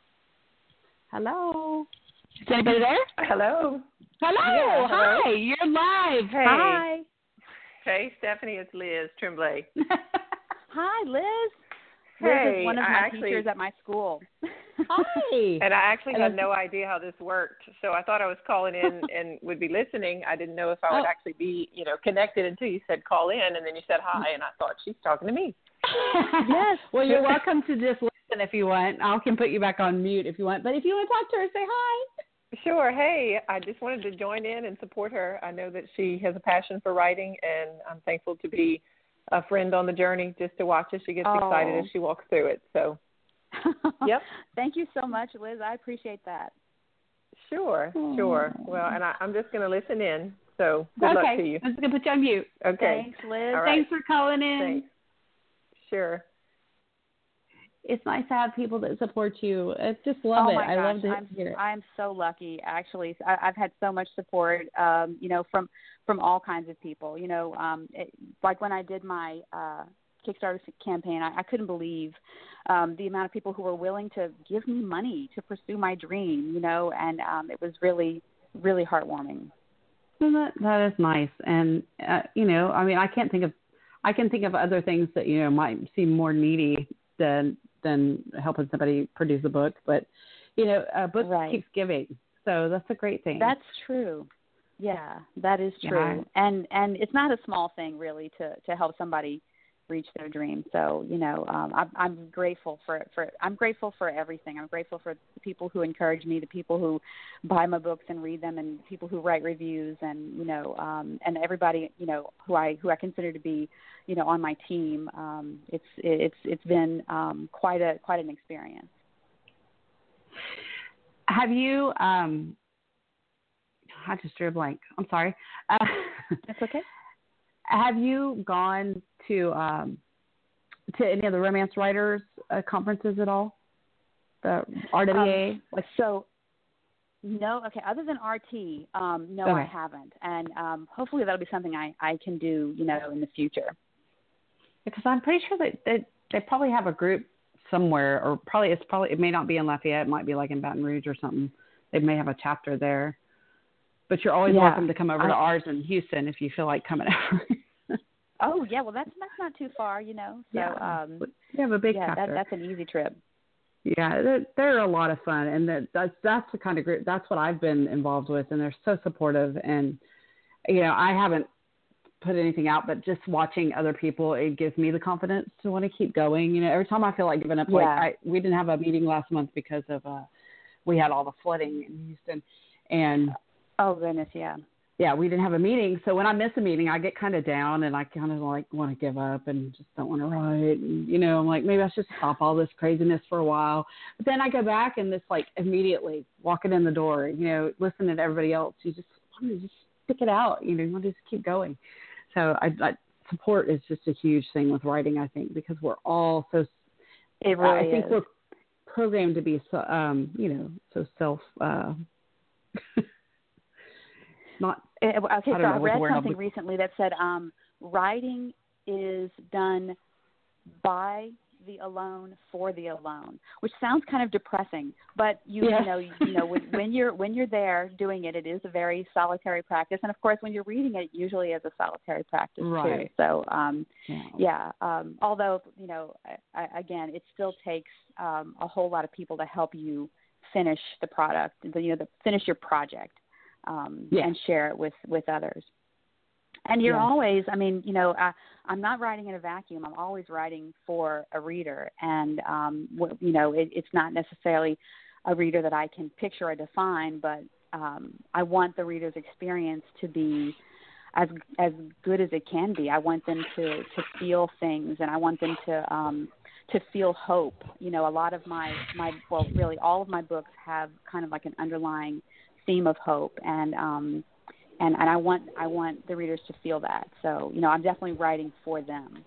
Hello? Is anybody there? Hello. Hello. Yeah, hello. Hi, you're live. Hey. Hi. Hey, Stephanie, it's Liz Tremblay. Hi, Liz. Hey, Liz is one of I my actually, teachers at my school. Hi. And I actually Hello. had no idea how this worked, so I thought I was calling in and would be listening. I didn't know if I would oh. actually be, you know, connected until you said call in, and then you said hi, and I thought she's talking to me. Yes. Well, you're welcome to just listen if you want. I can put you back on mute if you want. But if you want to talk to her, say hi. Sure. Hey, I just wanted to join in and support her. I know that she has a passion for writing, and I'm thankful to be a friend on the journey just to watch as she gets oh. excited as she walks through it. So, yep. Thank you so much, Liz. I appreciate that. Sure, sure. Well, and I, I'm just going to listen in. So good okay. luck to you. I'm just going to put you on mute. Okay. Thanks, Liz. All right. Thanks for calling in. Thanks. Sure. It's nice to have people that support you. I just love oh it. My I gosh, love to I'm, hear it. I'm so lucky, actually. I, I've had so much support, um, you know, from from all kinds of people. You know, um, it, like when I did my uh, Kickstarter campaign, I, I couldn't believe um, the amount of people who were willing to give me money to pursue my dream. You know, and um, it was really, really heartwarming. Well, that that is nice, and uh, you know, I mean, I can't think of, I can think of other things that you know might seem more needy than than helping somebody produce a book, but you know, a book right. keeps giving, so that's a great thing. That's true. Yeah, that is true, yeah. and and it's not a small thing really to to help somebody reach their dream. So you know, um, I'm, I'm grateful for for I'm grateful for everything. I'm grateful for the people who encourage me, the people who buy my books and read them, and people who write reviews, and you know, um, and everybody you know who I who I consider to be you know on my team. Um, it's it's it's been um, quite a quite an experience. Have you? Um, I just drew a blank. I'm sorry. Uh, That's okay. Have you gone to um, to any of the romance writers uh, conferences at all? The R W A? Um, like so. No, okay. Other than R T, um, no, okay. I haven't, and um, hopefully that'll be something I, I can do, you know, in the future. Because I'm pretty sure that they, they probably have a group somewhere, or probably it's probably it may not be in Lafayette, it might be like in Baton Rouge or something. They may have a chapter there. But you're always yeah. welcome to come over I, to ours in Houston if you feel like coming over. oh yeah, well that's that's not too far, you know. So yeah, um, we have a big yeah, chapter. that, that's an easy trip. Yeah, they're, they're a lot of fun, and that, that's that's the kind of group. That's what I've been involved with, and they're so supportive. And you know, I haven't put anything out, but just watching other people, it gives me the confidence to want to keep going. You know, every time I feel like giving up, Yeah. like I, we didn't have a meeting last month because of uh, we had all the flooding in Houston, and oh goodness, yeah. Yeah, we didn't have a meeting. So when I miss a meeting, I get kind of down and I kind of like want to give up and just don't want to write. And, you know, I'm like, maybe I should stop all this craziness for a while. But then I go back and it's like immediately walking in the door, you know, listening to everybody else. You just want to just stick it out. You know, you want to just keep going. So I, I, support is just a huge thing with writing, I think, because we're all so, it really I think is. we're programmed to be, so, um, you know, so self, uh, not, Okay, so I, I read something recently that said um, writing is done by the alone for the alone, which sounds kind of depressing. But you, yeah. you know, you, you know, when, when you're when you're there doing it, it is a very solitary practice. And of course, when you're reading it, usually is a solitary practice right. too. So, um, yeah. yeah. Um, although, you know, I, I, again, it still takes um, a whole lot of people to help you finish the product, the, you know, the, finish your project. Um, yeah. and share it with, with others. And you're yeah. always, I mean, you know, I, I'm not writing in a vacuum. I'm always writing for a reader. And, um, w- you know, it, it's not necessarily a reader that I can picture or define, but um, I want the reader's experience to be as as good as it can be. I want them to, to feel things, and I want them to um, to feel hope. You know, a lot of my, my, well, really all of my books have kind of like an underlying theme of hope, and um, and and I want I want the readers to feel that. So you know, I'm definitely writing for them.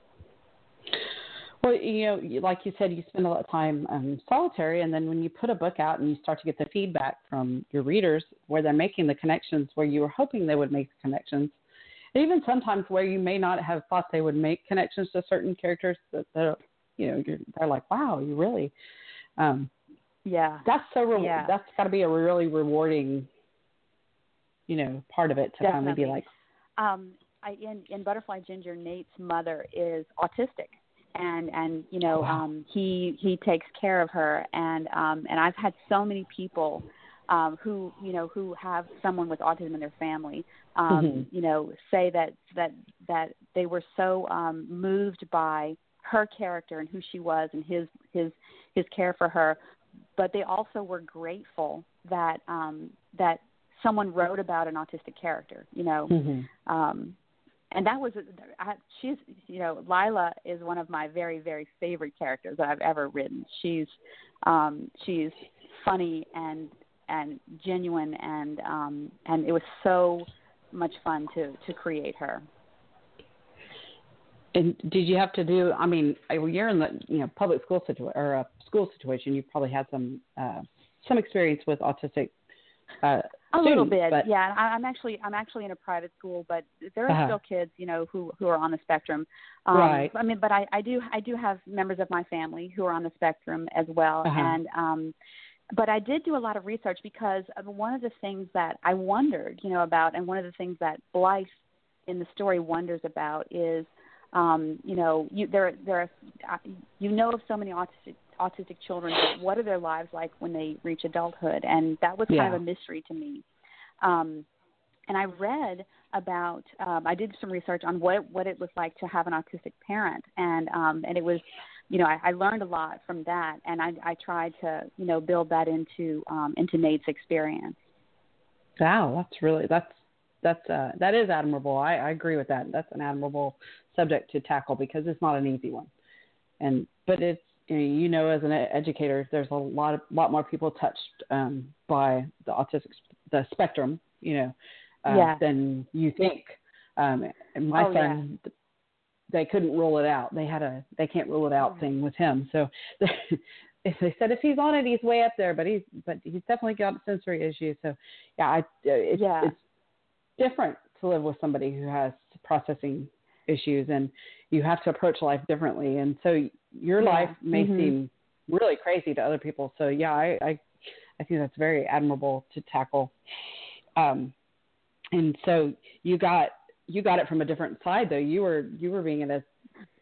Well, you know, like you said, you spend a lot of time um, solitary, and then when you put a book out and you start to get the feedback from your readers, where they're making the connections where you were hoping they would make the connections, and even sometimes where you may not have thought they would make connections to certain characters, that they're, you know, you're, they're like, wow, you really. Um, Yeah, that's so. Re- yeah. That's got to be a really rewarding, you know, part of it to Definitely. finally be like. Um, I, in, in Butterfly Ginger, Nate's mother is autistic, and and you know, Oh, wow. um, he he takes care of her, and um, and I've had so many people um, who you know who have someone with autism in their family, um, Mm-hmm. you know, say that that that they were so um, moved by her character and who she was and his his his care for her. But they also were grateful that um, that someone wrote about an autistic character, you know, Mm-hmm. um, and that was I, she's you know Lila is one of my very very favorite characters that I've ever written. She's um, she's funny and and genuine, and um, and it was so much fun to to create her. And did you have to do? I mean, you're in the you know public school situation or a school situation. You probably had some uh, some experience with autistic. Uh, a students, little bit, but, yeah. I, I'm actually I'm actually in a private school, but there are uh-huh. still kids, you know, who who are on the spectrum. Um, right. I mean, but I, I do I do have members of my family who are on the spectrum as well, Uh-huh. and um, but I did do a lot of research because one of the things that I wondered, you know, about, and one of the things that Blythe in the story wonders about is. Um, you know, you, there, there are, you know of so many autistic, autistic children, but what are their lives like when they reach adulthood? And that was kind yeah. of a mystery to me. Um, and I read about, um, I did some research on what, what it was like to have an autistic parent. And, um, and it was, you know, I, I learned a lot from that. And I, I tried to, you know, build that into, um, into Nate's experience. Wow. That's really, that's, that's, uh, that is admirable. I, I agree with that. That's an admirable subject to tackle because it's not an easy one. And, but it's, you know, you know as an educator, there's a lot of, lot more people touched um, by the autistic, the spectrum, you know, uh, yeah. than you think. Um, and my oh, son, yeah. they couldn't rule it out. They had a, they can't rule it out yeah. thing with him. So they said, if he's on it, he's way up there, but he's, but he's definitely got sensory issues. So yeah, I, it's, yeah. it's different to live with somebody who has processing issues, and you have to approach life differently. And so your yeah. life may mm-hmm. seem really crazy to other people. So yeah, I, I, I think that's very admirable to tackle. Um, and so you got, you got it from a different side though. You were, you were being in a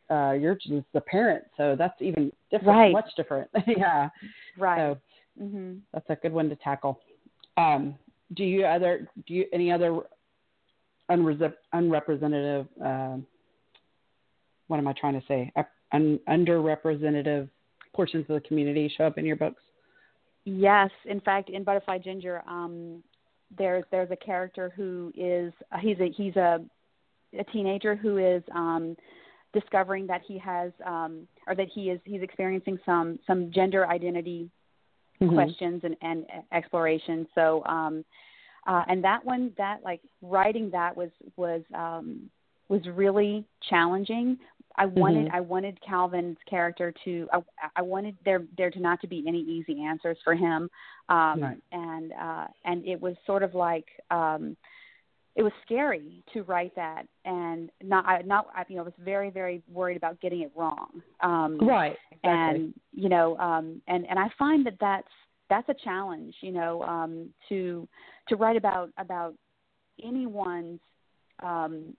uh, you're just the parent, so that's even different, right. much different. yeah. Right. So mm-hmm. that's a good one to tackle. Um, do you other do you any other unre- unrepresentative? Uh, what am I trying to say? Un- underrepresented portions of the community show up in your books? Yes, in fact, in Butterfly Ginger, um, there's there's a character who is uh, he's a he's a a teenager who is um, discovering that he has um, or that he is he's experiencing some some gender identity mm-hmm. questions and, and exploration. So um, uh, and that one that like writing that was was um, was really challenging. I wanted mm-hmm. I wanted Calvin's character to I, I wanted there there to not to be any easy answers for him, um, right. and uh, and it was sort of like um, it was scary to write that, and not I not I, you know I was very very worried about getting it wrong. Um, right. Exactly. And you know um, and and I find that that's that's a challenge. You know um, to to write about about anyone's. Um,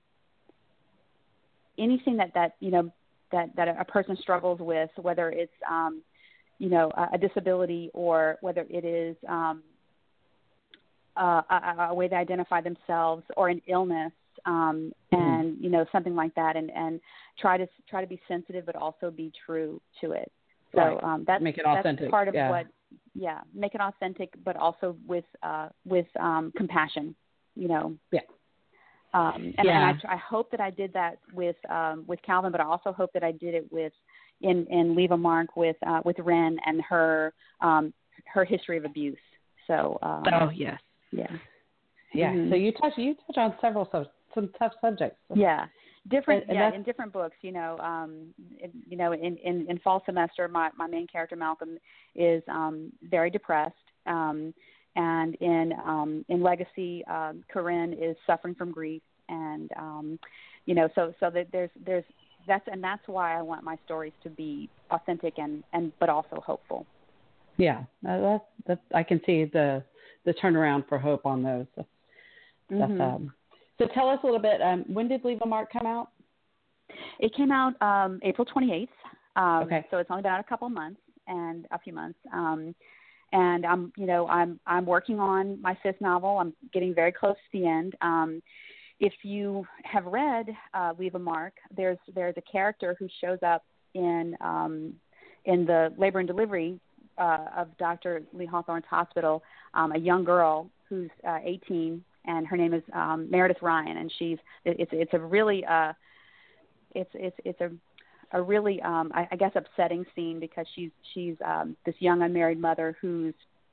anything that, that, you know, that, that a person struggles with, whether it's, um, you know, a, a disability or whether it is um, a, a, a way they identify themselves or an illness um, mm-hmm. and, you know, something like that. And, and try to try to be sensitive, but also be true to it. So right. um, that's, make it authentic. That's part of yeah. what, yeah, make it authentic, but also with, uh, with um, compassion, you know. Yeah. Um, and, yeah. and I, I hope that I did that with um, with Calvin, but I also hope that I did it with in, in Leave a Mark with uh, with Ren and her um, her history of abuse. So um, oh yes, yeah, yeah. Mm-hmm. So you touch you touch on several sub, some tough subjects. Yeah, different. And, and yeah, in different books. You know, um, in, you know, in, in, in Fall Semester, my, my main character Malcolm is um, very depressed. Um, And in um, in Legacy, um, Corinne is suffering from grief, and um, you know, so so that there's there's that's and that's why I want my stories to be authentic and, and but also hopeful. Yeah, uh, that that I can see the the turnaround for hope on those. That's, mm-hmm. that's, um, so tell us a little bit. Um, when did Leave a Mark come out? It came out um, April twenty-eighth. Um, okay. So it's only been out a couple months and a few months. Um, And I'm, you know, I'm I'm working on my fifth novel. I'm getting very close to the end. Um, if you have read uh, Leave a Mark, there's there's a character who shows up in um, in the labor and delivery uh, of Doctor Lee Hawthorne's hospital. Um, a young girl who's uh, eighteen, and her name is um, Meredith Ryan, and she's it's it's a really uh, it's it's it's a a really, um, I, I guess, upsetting scene because she's she's um, this young unmarried mother who's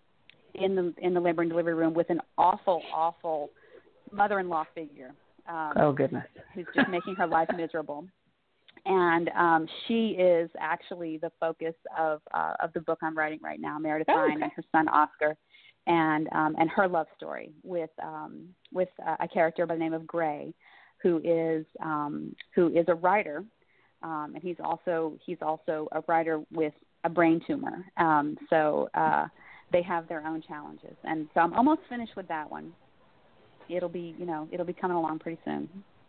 in the in the labor and delivery room with an awful, awful mother-in-law figure. Um, oh goodness! Who's just making her life miserable, and um, she is actually the focus of uh, of the book I'm writing right now, Meredith oh, Ryan okay. and her son Oscar, and um, and her love story with um, with uh, a character by the name of Gray, who is um, who is a writer. Um, and he's also he's also a writer with a brain tumor. Um, so uh, they have their own challenges, and so I'm almost finished with that one. It'll be you know it'll be coming along pretty soon.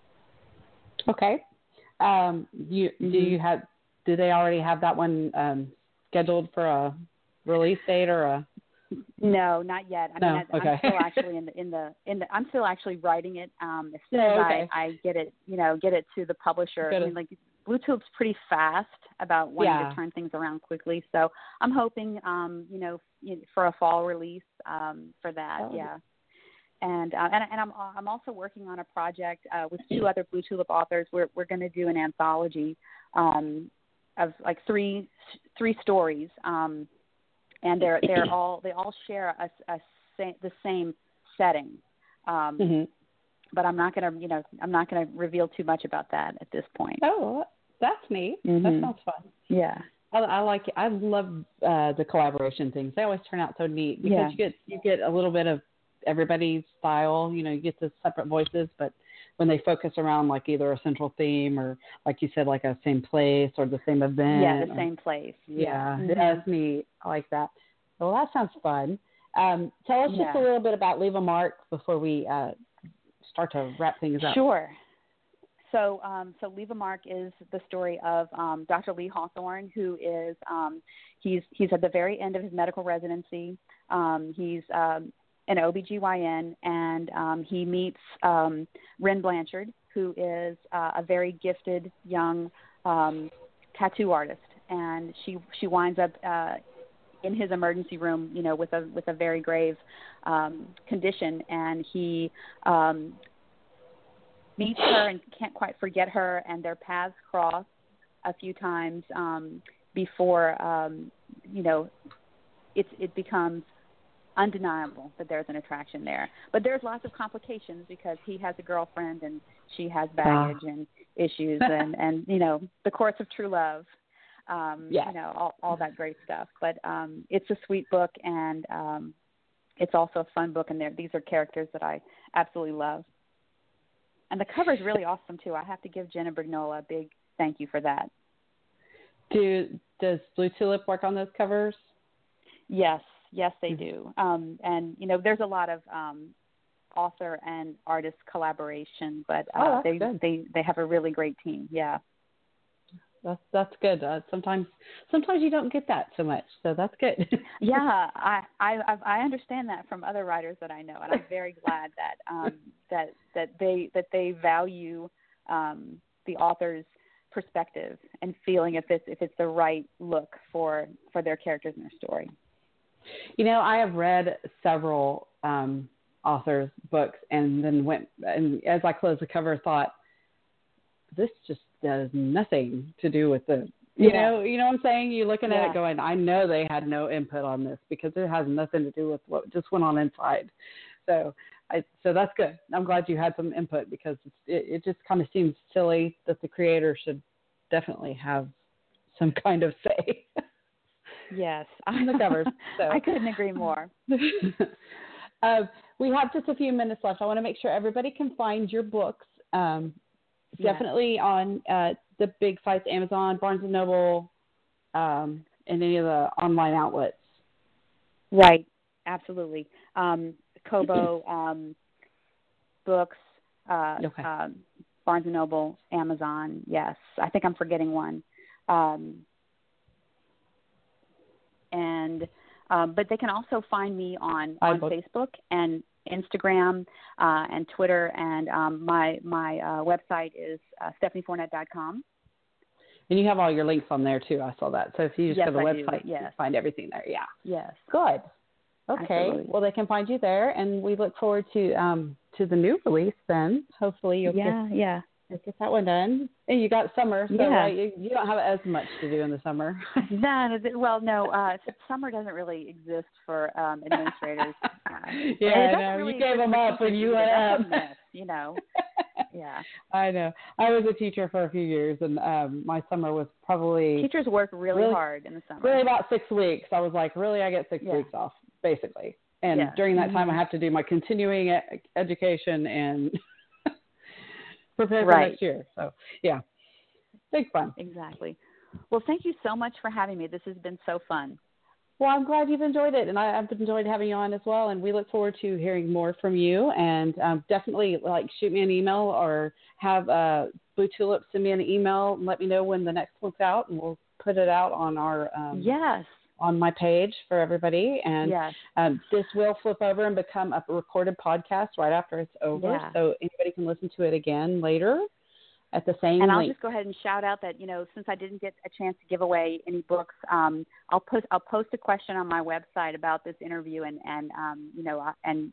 Okay. Um, you mm-hmm. do you have do they already have that one um, scheduled for a release date or a? No, not yet. I no, mean, I, okay. I'm still actually in the in the in the. I'm still actually writing it. Um, as soon oh, as okay. I, I get it, you know, get it to the publisher. Good. I mean, like Blue Tulip's pretty fast about wanting yeah. to turn things around quickly. So I'm hoping, um, you know, for a fall release um, for that. Oh. Yeah. And uh, and and I'm I'm also working on a project uh, with two other Blue Tulip authors. We're we're going to do an anthology um, of like three three stories. Um, And they're they're all they all share a, a sa- the same setting, um, mm-hmm. but I'm not gonna you know I'm not gonna reveal too much about that at this point. Oh, that's neat. Mm-hmm. That sounds fun. Yeah, I, I like it. I love uh, the collaboration things. They always turn out so neat because yeah. you get you get a little bit of everybody's style. You know, you get the separate voices, but when they focus around like either a central theme or, like you said, like a same place or the same event. Yeah, the or, same place. Yeah, yeah. Mm-hmm. That's neat. I like that. Well, that sounds fun. Um, tell us yeah. just a little bit about Leave a Mark before we uh, start to wrap things up. Sure. so um, so Leave a Mark is the story of um, Doctor Lee Hawthorne, who is um, he's he's at the very end of his medical residency. Um, he's um, an O B G Y N, and um, he meets um, Ren Blanchard, who is uh, a very gifted young um, tattoo artist, and she she winds up uh, in his emergency room, you know, with a with a very grave um, condition, and he um, meets her and can't quite forget her, and their paths cross a few times um, before, um, you know, it, it becomes undeniable that there's an attraction there. But there's lots of complications because he has a girlfriend and she has baggage ah. and issues and, and, you know, the course of true love, um, yeah. you know, all, all that great stuff. But um, it's a sweet book, and um, it's also a fun book, and there these are characters that I absolutely love. And the cover is really awesome, too. I have to give Jenna Brignola a big thank you for that. Do Does Blue Tulip work on those covers? Yes. Yes, they do. Um, and, you know, there's a lot of um, author and artist collaboration, but uh, oh, they, good. they they have a really great team. Yeah. That's that's good. Uh, sometimes sometimes you don't get that so much, so that's good. yeah, I, I I understand that from other writers that I know, and I'm very glad that um, that that they that they value um, the author's perspective and feeling if it's if it's the right look for, for their characters and their story. You know, I have read several um, authors' books, and then went and as I closed the cover, thought, this just does nothing to do with the, you yeah. know, you know what I'm saying? You're looking yeah. at it going, I know they had no input on this because it has nothing to do with what just went on inside. So, I, so that's good. I'm glad you had some input because it's, it, it just kind of seems silly that the creator should definitely have some kind of say. Yes, on the covers. So. I couldn't agree more. uh, we have just a few minutes left. I want to make sure everybody can find your books. Um, Definitely yeah. on uh, the big sites, Amazon, Barnes and Noble, um, and any of the online outlets. Right, absolutely. Um, Kobo um, books, uh, okay. um, Barnes and Noble, Amazon. Yes, I think I'm forgetting one. Um, and um, but they can also find me on, on Facebook and Instagram uh, and Twitter, and um, my my uh, website is uh, stephanie fournette dot com. And you have all your links on there too. I saw that. So if you just yes, go to the I website, do. Yes. you find everything there. Yeah. Yes. Good. Okay. Absolutely. Well, they can find you there, and we look forward to um, to the new release. Then hopefully you'll yeah get, yeah get that one done. And you got summer, so yeah. right, you, you don't have as much to do in the summer. no, well, no. Uh, summer doesn't really exist for um, administrators. Uh, yeah, I know. Really you gave them up when you went up. You know. Yeah. I know. I was a teacher for a few years, and um, my summer was probably teachers work really, really hard in the summer. Really, about six weeks. I was like, really, I get six yeah. weeks off, basically. And yeah. during that time, mm-hmm. I have to do my continuing e- education and prepare for right. next year. So, yeah, big fun. Exactly. Well, thank you so much for having me. This has been so fun. Well, I'm glad you've enjoyed it, and I, I've enjoyed having you on as well. And we look forward to hearing more from you. And um, definitely, like, shoot me an email or have uh, Blue Tulip send me an email and let me know when the next one's out, and we'll put it out on our um, yes on my page for everybody. And yes. um, this will flip over and become a recorded podcast right after it's over, yeah. so anybody can listen to it again later. At the same and I'll link. just go ahead and shout out that, you know, since I didn't get a chance to give away any books, um, I'll post I'll post a question on my website about this interview and and um, you know uh, and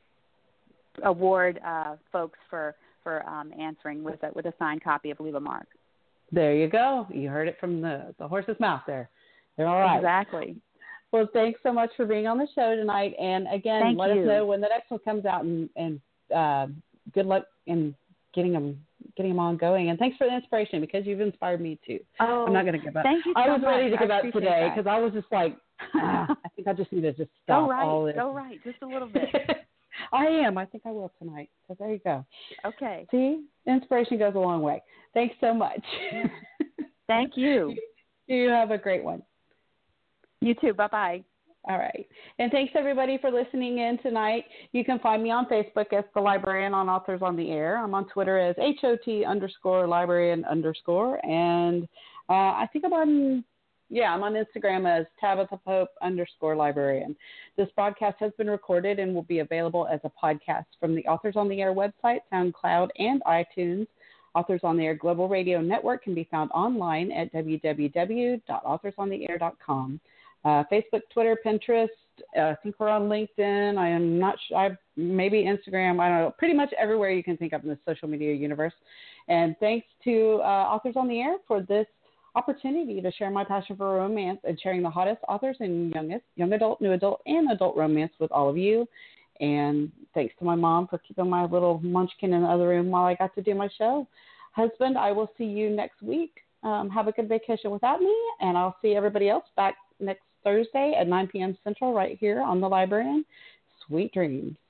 award uh, folks for for um, answering with a with a signed copy of Leave a Mark. There you go. You heard it from the the horse's mouth. There. They're all right. Exactly. Well, thanks so much for being on the show tonight. And again, Thank let you. us know when the next one comes out. And, and uh, good luck in getting them. getting them on going. And thanks for the inspiration because you've inspired me too. Oh, I'm not going to give up. Thank you so I was much. ready to give I up today because I was just like, ah, I think I just need to just stop go right, all this. Go right, just a little bit. I am. I think I will tonight. So there you go. Okay. See, inspiration goes a long way. Thanks so much. Thank you. You have a great one. You too. Bye-bye. All right. And thanks, everybody, for listening in tonight. You can find me on Facebook as The Librarian on Authors on the Air. I'm on Twitter as H O T underscore librarian underscore. And uh, I think I'm on, yeah, I'm on Instagram as Tabitha Pope underscore librarian. This broadcast has been recorded and will be available as a podcast from the Authors on the Air website, SoundCloud, and iTunes. Authors on the Air Global Radio Network can be found online at w w w dot authors on the air dot com. Uh, Facebook, Twitter, Pinterest. Uh, I think we're on LinkedIn. I am not sure. I maybe Instagram. I don't know. Pretty much everywhere you can think of in the social media universe. And thanks to uh, Authors on the Air for this opportunity to share my passion for romance and sharing the hottest authors and youngest, young adult, new adult, and adult romance with all of you. And thanks to my mom for keeping my little munchkin in the other room while I got to do my show. Husband, I will see you next week. Um, have a good vacation without me, and I'll see everybody else back next Thursday at nine p.m. Central right here on The Librarian. Sweet dreams.